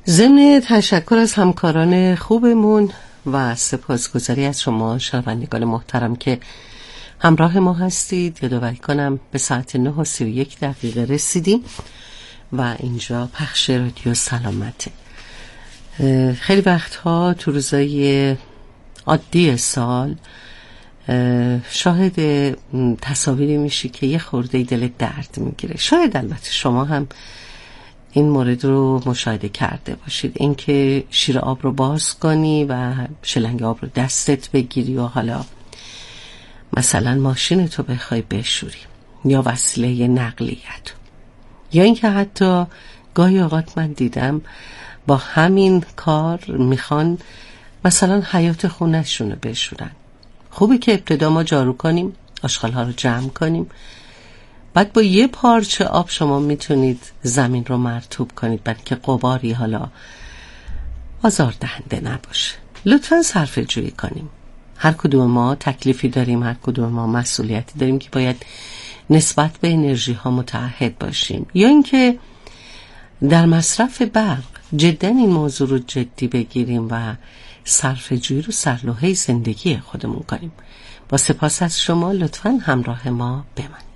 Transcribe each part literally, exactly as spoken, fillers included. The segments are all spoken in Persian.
ضمن تشکر از همکاران خوبمون و سپاسگزاری از شما شنوندگان محترم که همراه ما هستید، یادآوری کنم به ساعت نه و سی و یک دقیقه رسیدیم و اینجا پخش رادیو سلامته. خیلی وقتها تو روزای عادی سال شاهد تصاویری میشی که یه خورده دل درد میگیره. شاید البته شما هم این مورد رو مشاهده کرده باشید، اینکه شیر آب رو باز کنی و شلنگ آب رو دستت بگیری و حالا مثلا ماشین تو بخوای بشوری یا وسیله نقلیت، یا اینکه حتی گاهی اوقات من دیدم با همین کار میخوان مثلا حیاط خونه‌شون رو بشورن. خوبه که ابتدا ما جارو کنیم، آشغال‌ها رو جمع کنیم، بعد با یه پارچه آب شما میتونید زمین رو مرطوب کنید، بلکه غباری حالا آزاردهنده نباشه. لطفاً صرفه جویی کنیم. هر کدوم ما تکلیفی داریم، هر کدوم ما مسئولیتی داریم که باید نسبت به انرژی ها متعهد باشیم، یا اینکه در مصرف برق جدا این موضوع رو جدی بگیریم و صرفه جویی رو سرلوحه زندگی خودمون کنیم. با سپاس از شما لطفاً همراه ما بمانید.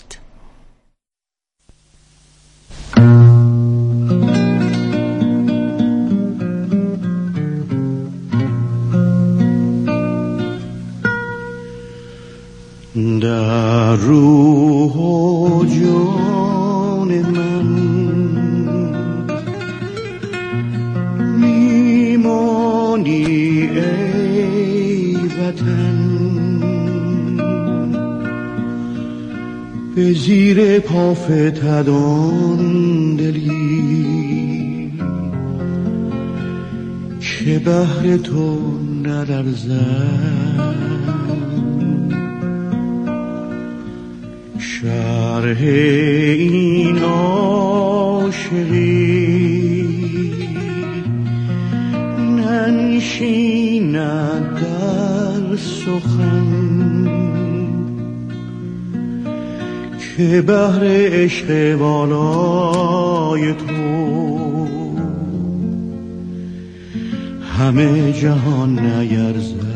در روح و جان من میمانی ای وطن، به زیر پا فتدان دلی که بهر تو نلرزد. شرح این عاشقی ننشیند در سخن، که بهر عشق والای تو همه جهان نیرزد.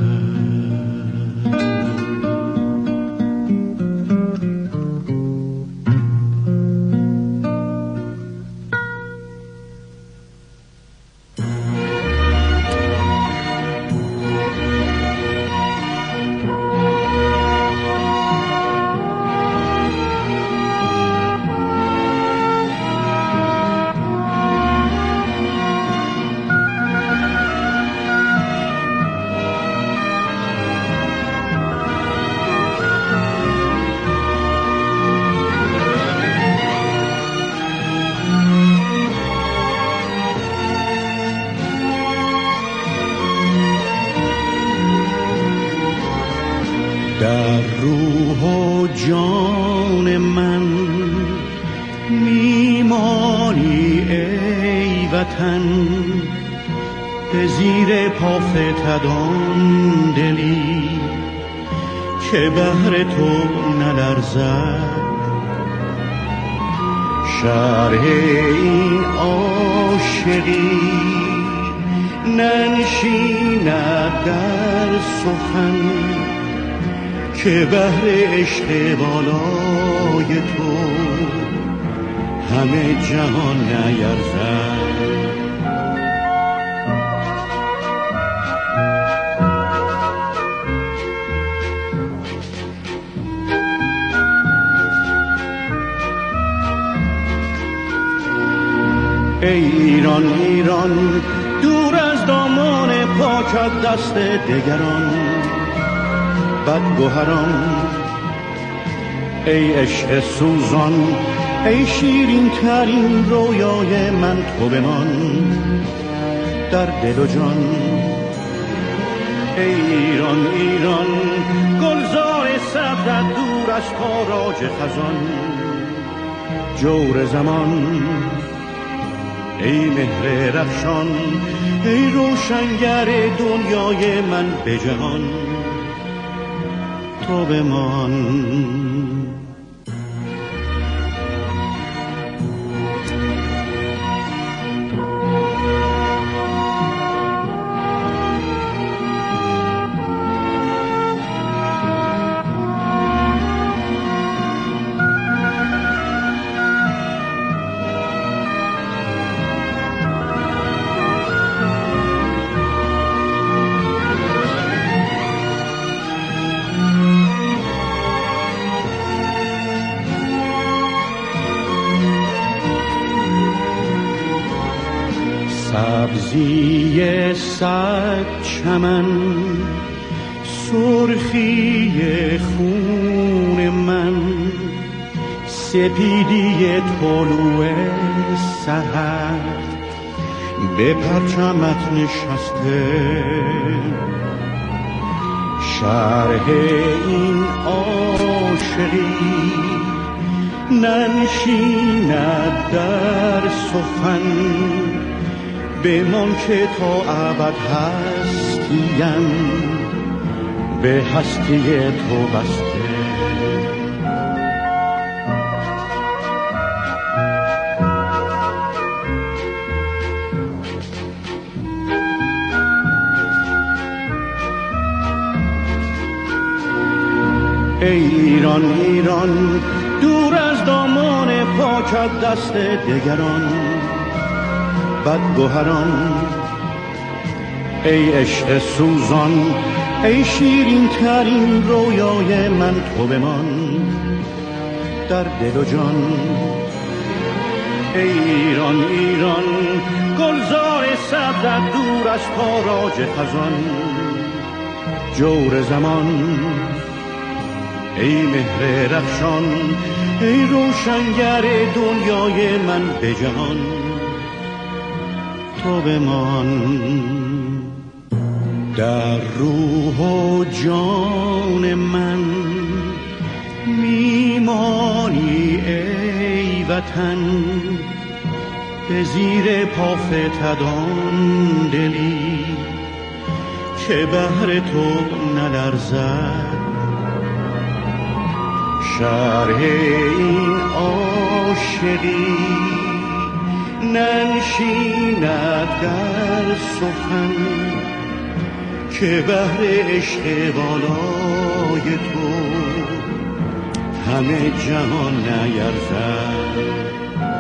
در روح و جان من میمانی ای وطن، به زیر پا فتدان دلی که بهر تو نلرزد. شرح این عاشقی ننشیند در سخن، که بهر عشق بالای تو همه جهان نیرزد. ای ایران ایران دور از دامان پاکت دست دگران بدگوهران، ای عشق سوزان ای شیرین ترین رویای من، تو بمان در دل و جان. ای ایران ایران گلزار سبزت دور از تاراج خزان، جور زمان ای مهر رخشان ای روشنگر دنیای من به جهان، تو بمان. سبزی صد چمن، سرخی خون من، سپیدی طلوع سحر به پرچمت نشسته. شرح این عاشقی ننشیند در سخن، بمان که تا ابد هستیم به هستی تو بسته. ای ایران ایران دور از دامان پاکت دست دگران بدگوهران، ای عشق سوزان ای شیرین ترین رویای من تو بمان در دل و جان. ای ایران ایران گلزار سبزت دور از تاراج خزان جور زمان. ای مهر رخشان ای روشنگر دنیای من به جهان تو بمان در روح و جان من. میمانی ای وطن به زیر پا فتدان دلی که بهر تو نلرزد. شرح این عاشقی ننشیند در سخن که بهر عشق بالای تو همه جهان نیرزد.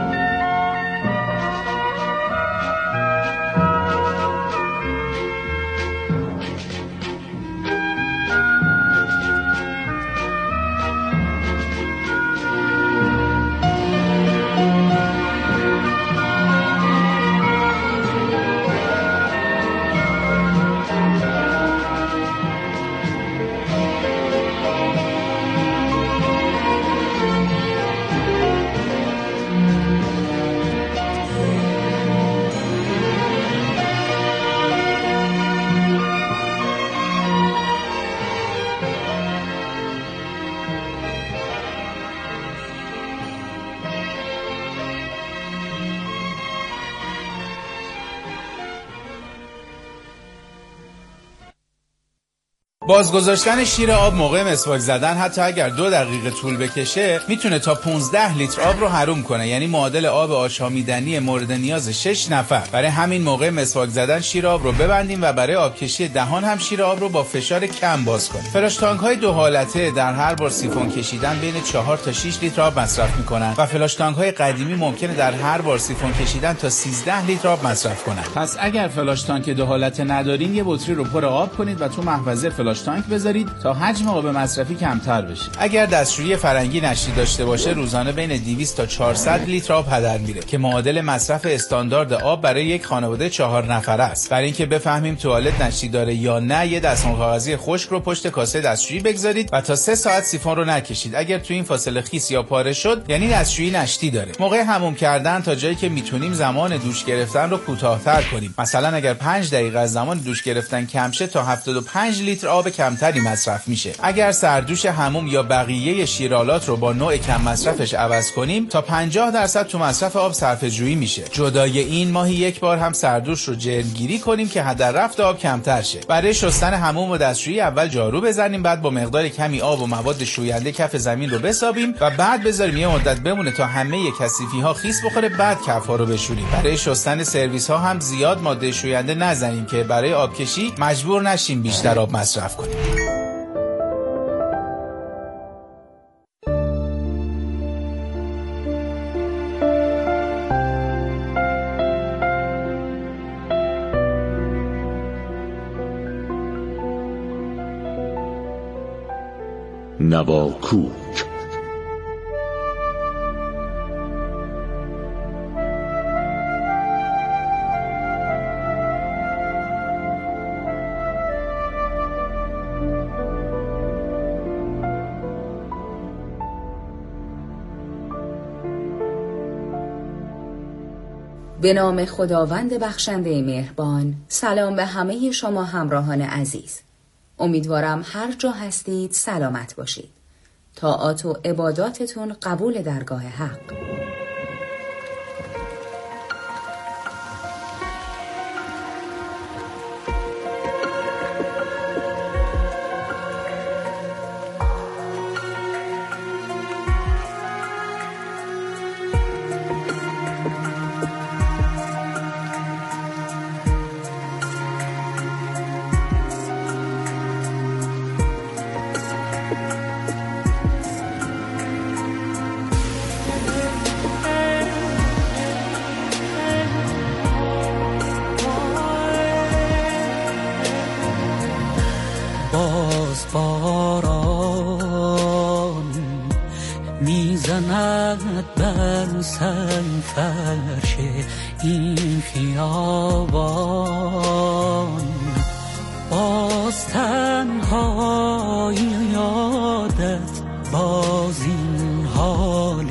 بازگذاشتن شیر آب موقع مسواک زدن حتی اگر دو دقیقه طول بکشه میتونه تا پانزده لیتر آب رو حروم کنه، یعنی معادل آب آشامیدنی مورد نیاز شش نفر. برای همین موقع مسواک زدن شیر آب رو ببندیم و برای آبکشی دهان هم شیر آب رو با فشار کم باز کنیم. فلاش تانک های دو حالته در هر بار سیفون کشیدن بین چهار تا شش لیتر آب مصرف میکنن و فلاش تانک های قدیمی ممکنه در هر بار سیفون کشیدن تا سیزده لیتر آب مصرف کنن. پس اگر فلاش تانک دو حالته ندارین یه بطری رو پر آب کنید و تو محفظه فلاش تانک بذارید تا حجم آب مصرفی کمتر بشه. اگر دستشویی فرنگی نشتی داشته باشه روزانه بین دویست تا چهارصد لیتر آب هدر میره که معادل مصرف استاندارد آب برای یک خانواده چهار نفره است. برای اینکه بفهمیم توالت نشتی داره یا نه یه دستمال کاغذی خشک رو پشت کاسه دستشویی بگذارید و تا سه ساعت سیفون رو نکشید. اگر تو این فاصله خیس یا پاره شد یعنی دستشویی نشتی داره. موقع حموم کردن تا جایی که میتونیم زمان دوش گرفتن رو کوتاه‌تر کنیم. مثلا اگر پنج دقیقه از زمان دوش گرفتن کم شه تا هفتاد و پنج لیتر آب کمتری مصرف میشه. اگر سردوش حموم یا بقیه شیرالات رو با نوع کم مصرفش عوض کنیم تا پنجاه درصد تو مصرف آب صرفه‌جویی میشه. جدای این ماهی یک بار هم سردوش رو جرمگیری کنیم که هدر رفت آب کمتر شه. برای شستن حموم و دستشویی اول جارو بزنیم، بعد با مقدار کمی آب و مواد شوینده کف زمین رو بسابیم و بعد بذاریم یه مدت بمونه تا همه کثیفی ها خیس بخوره، بعد کف‌ها رو بشوریم. برای شستن سرویس ها هم زیاد ماده شوینده نزنیم که برای آبکشی مجبور نشیم بیشتر آب مصرف کنیم. نواکوک. به نام خداوند بخشنده مهربان. سلام به همه شما همراهان عزیز. امیدوارم هر جا هستید سلامت باشید. طاعات و عباداتتون قبول درگاه حق. باز باران میزند بر سر فرش این خیابان، باز تنهایی یادت، باز این حال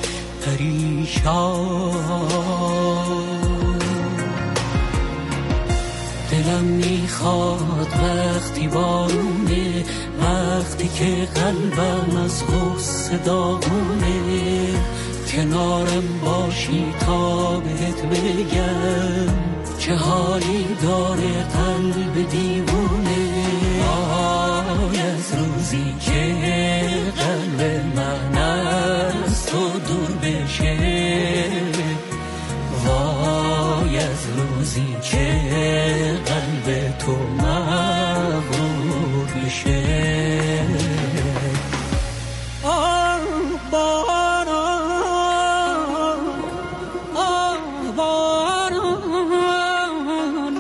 پریشان. دلم میخواد وقتی بارونه، وقتی که قلبم از غصه داغونه، کنارم باشی تا بهت بگم چه حالی داره قلب دیوونه. آی از روزی که قلب من از تو دور بشه، وای از روزی که قلب تو مغرور بشه. آه باران، آه باران،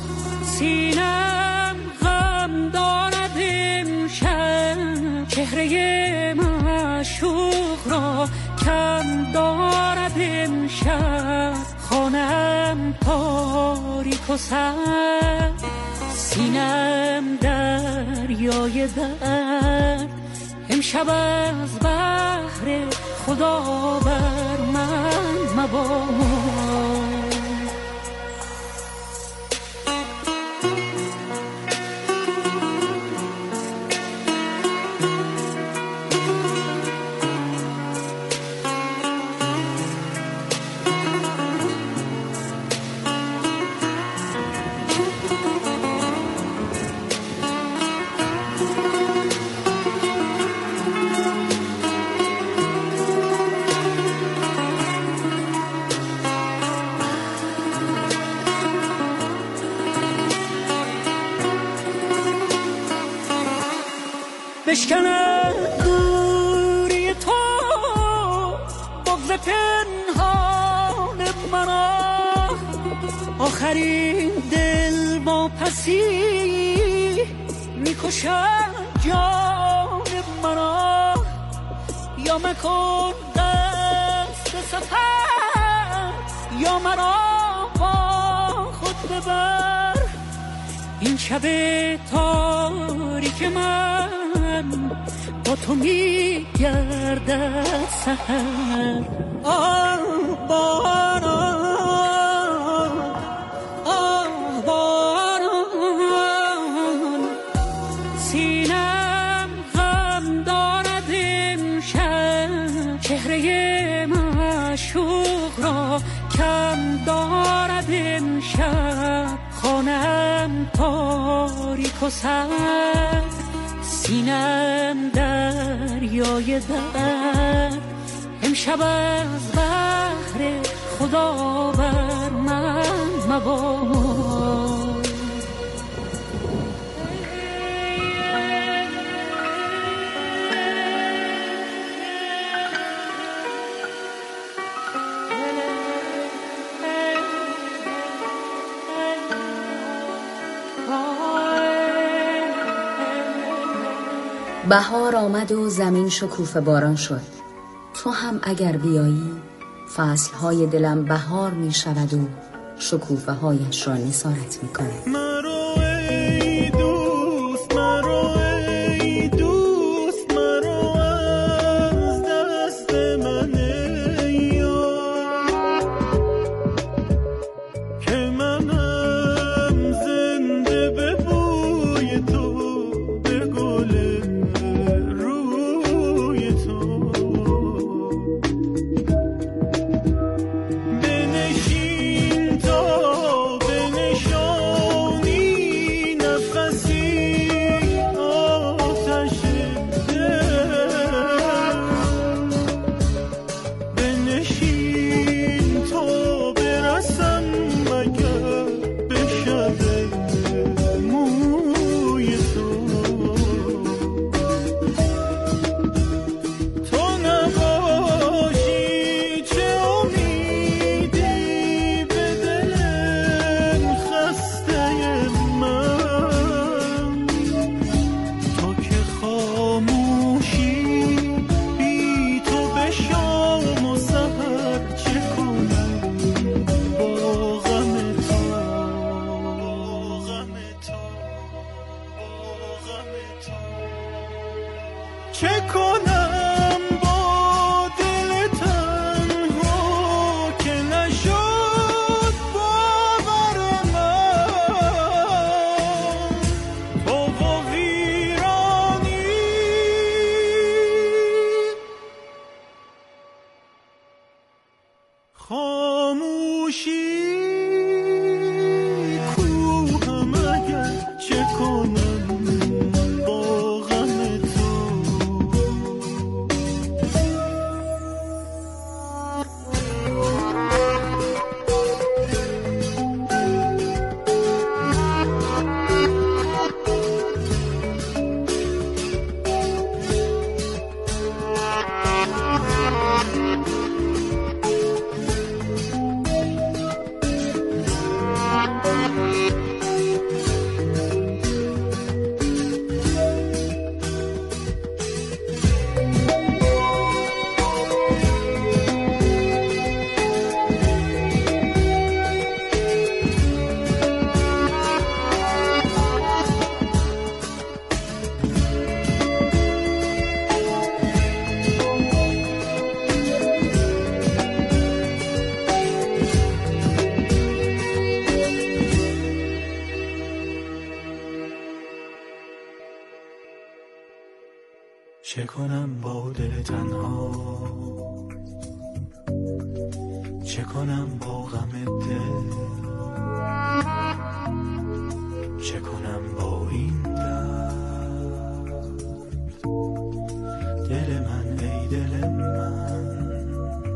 سینم غم دارد امشب، چهره معشوق را کم دارد امشب، خانم تاریک و سرد، سینم دریای درد، امشب از بحر خدا بر من مباد. بشکنه دوری تو بغض پنهان مرا، آخرین دل با پسی میکشن جان مرا. یا مکن دست سفر، یا مرا با خود ببر، این شب تاریک من با تو میگردد سحر. آه باران، آه باران، سینم غم دارد امشب، چهره معشوق را کم دارد امشب، خانم تاریک و سرد، سینم دریای درد، امشب از بحر خدا بر من مباد. بهار آمد و زمین شکوفه باران شد. تو هم اگر بیایی فصلهای دلم بهار می شود و شکوفه هایش را نثارت می کند. باشی کوهم اگر چه کنم با غم تو. چه کنم با دل تنها، چه کنم با غم دل، چه کنم با این درد. دل من ای دل من،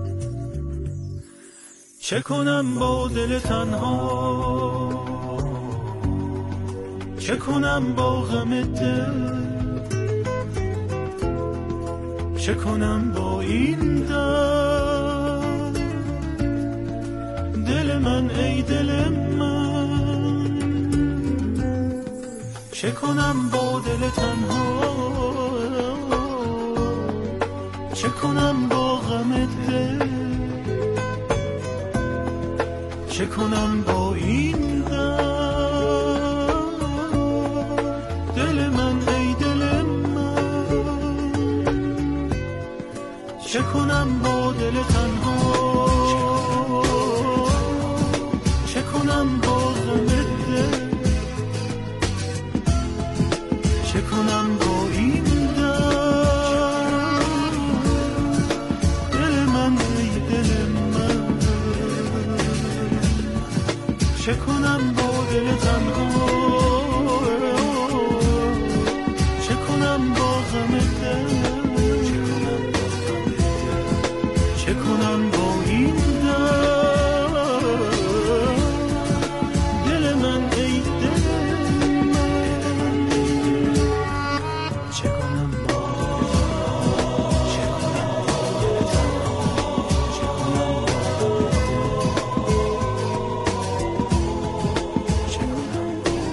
چه کنم با دل تنها، چه کنم با غم دل، چه کنم با این درد. دل من ای دل من، چه کنم با دل تنها، چه کنم با غم دل، چه کنم با این درد. دل من ای دل من، چه کنم با دل تنها، چه کنم با غم دل، چه کنم با این درد. دل من ای دل من، چه کنم با دل تنها، چه کنم با غم دل، چه کنم با این درد. دل من ای دل من، چه کنم با چه کنم با دل تنها، چه کنم با چه کنم با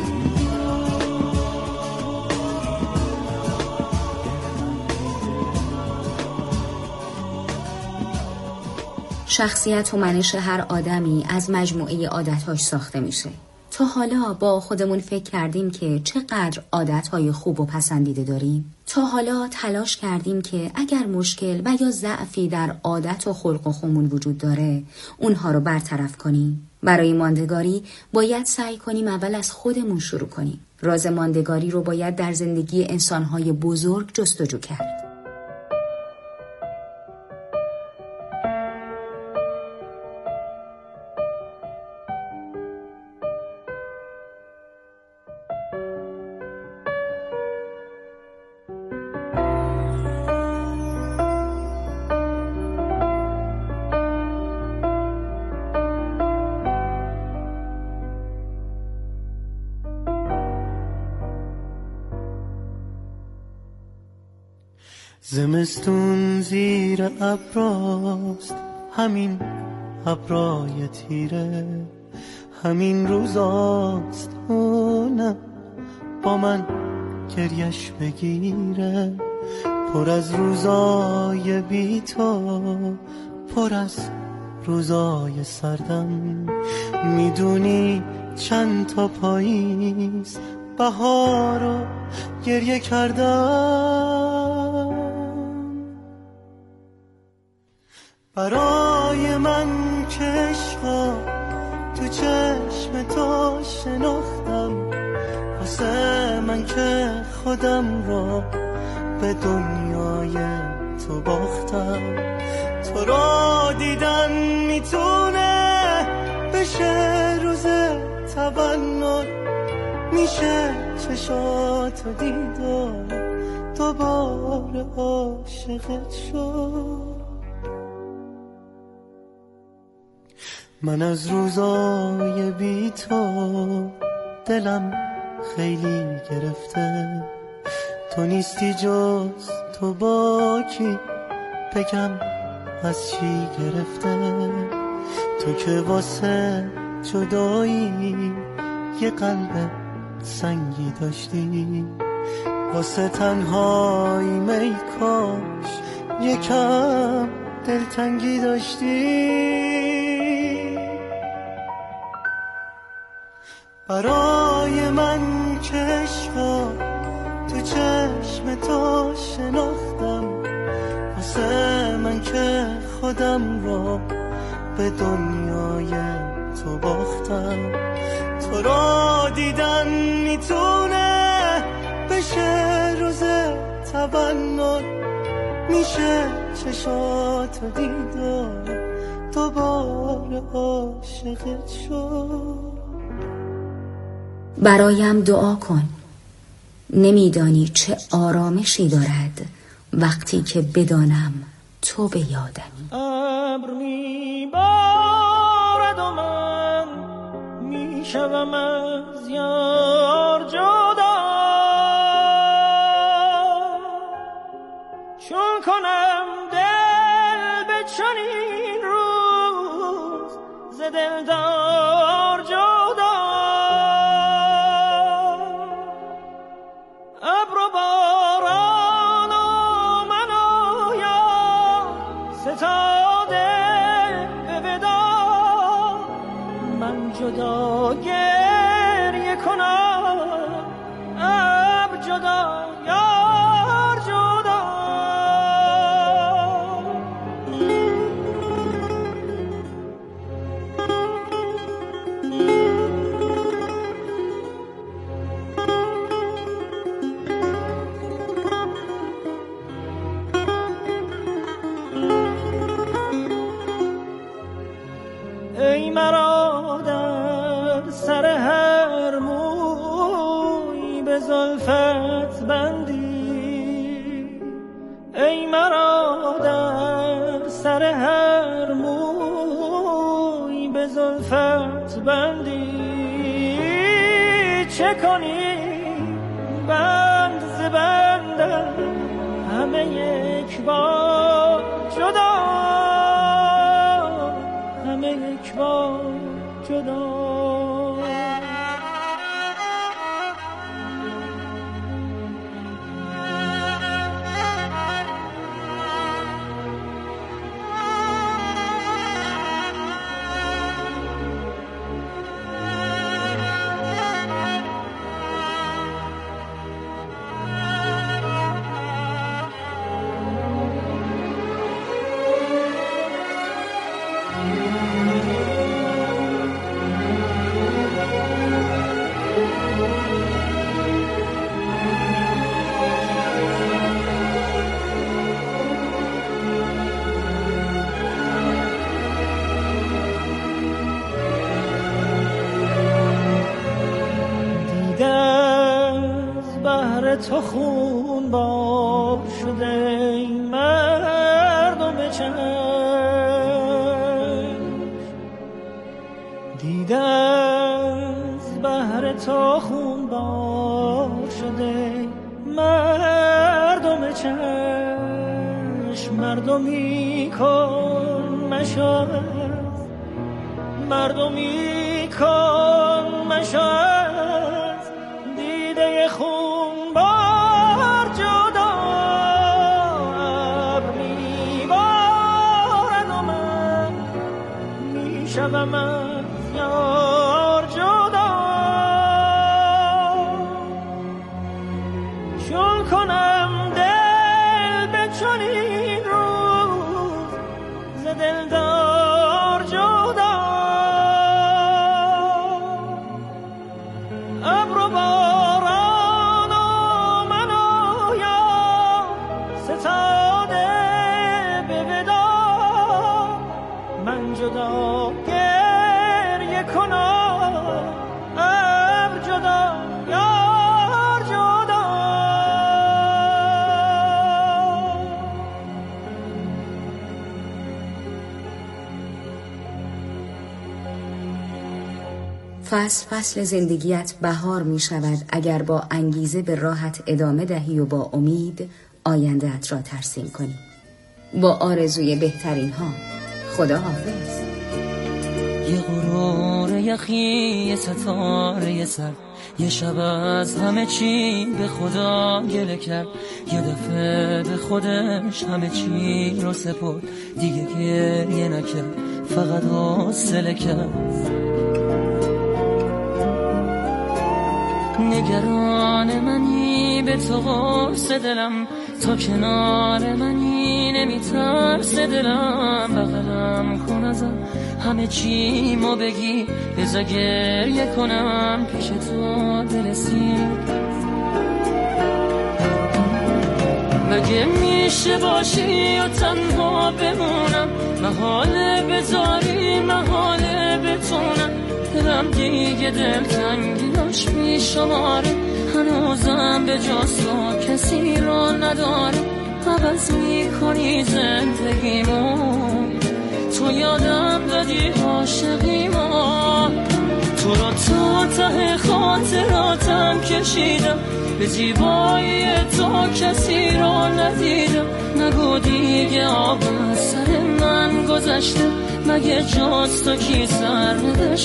شخصیت و منش هر آدمی از مجموعه عادتهاش ساخته میشه. تا حالا با خودمون فکر کردیم که چقدر عادتهای خوب و پسندیده داریم؟ تا حالا تلاش کردیم که اگر مشکل و یا ضعفی در عادت و خلق و خومون وجود داره اونها رو برطرف کنیم؟ برای ماندگاری باید سعی کنیم اول از خودمون شروع کنیم. راز ماندگاری رو باید در زندگی انسانهای بزرگ جستجو کرد. زمستون زیر ابراست، همین ابرای تیره، همین روزاست اونم با من گریش بگیره. پر از روزای بی تو، پر از روزای سردم، میدونی چند تا پاییز بهارو گریه کردم. برای من که عشقا تو چشم تو شناختم، واسه من که خودم را به دنیای تو باختم. تو را دیدن میتونه بشه روز تولد، میشه چشاتو دید و دوباره عاشقت شد. من از روزای بی تو دلم خیلی گرفته، تو نیستی جز تو با کی بگم از چی گرفته. تو که واسه جدایی یه قلب سنگی داشتی، واسه تنهایی می کاش یکم دلتنگی داشتی. برای من که عشقا تو چشم تو شناختم، واسه من که خودم رو به دنیای تو باختم. تو رو دیدن میتونه بشه روز تولد، میشه چشاتو دید و دوباره عاشقت شد. برایم دعا کن، نمیدانی چه آرامشی دارد وقتی که بدانم تو به یادمی. ابر میبارد و من میشوم از یار جدا، چون کنم دل به چنین روز ز دلدار جدا. ابر و باران و من و یار ستاده به ودا، من جدا گریه کنم ابر جدا یار جدا. ای مرا در سر هر موی به زلفت بندی، ای مرا در سر هر موی به زلفت بندی. چه کنی بند ز بندم همه یک بار جدا، همه یک بار جدا. تو خون بار شده ای مردم چشم، دیده از بحر تو خون بار شده مردم چشم. مردمی کن مشاز، مردمی کن مشاز، دیده خون بار جدا. ابر میبارد و من میشوم از یار جدا، چون کنم دل به چنین روز ز دلدار جدا. ابر و باران و من و یار ستاده به ودا، من جدا گریه فصل فصل زندگیت بهار می شود اگر با انگیزه به راحت ادامه دهی و با امید آینده‌ات را ترسیم کنی. با آرزوی بهترین ها. خدا حافظ. یه غرور یخی، یه ستاره سر، یه شب از همه چی به خدا گله کرد. یه دفعه به خودش همه چی رو سپرد، دیگه گریه نکرد، فقط حوصله کرد. نگران منی به تو قرص دلم، تا کنار منی نمیترس دلم. بغلم کن ازم همه چی مو بگی، بذار گریه کنم پیش تو دل سیر. مگه میشه باشی و تنها بمونم، محاله بذاری محاله بتونم. دلم دیگه دلتنگیاش بیشماره، هنوزم به جز تو کسی را نداره. عوض میکنی زندگیمو، تو یادم دادی عاشقیمو. تو رو تا ته خاطراتم کشیدم، به زیبایی تو کسی را ندیدم. نگو دیگه آب از سر من گذشته، مگه جز تو کی سر نداشت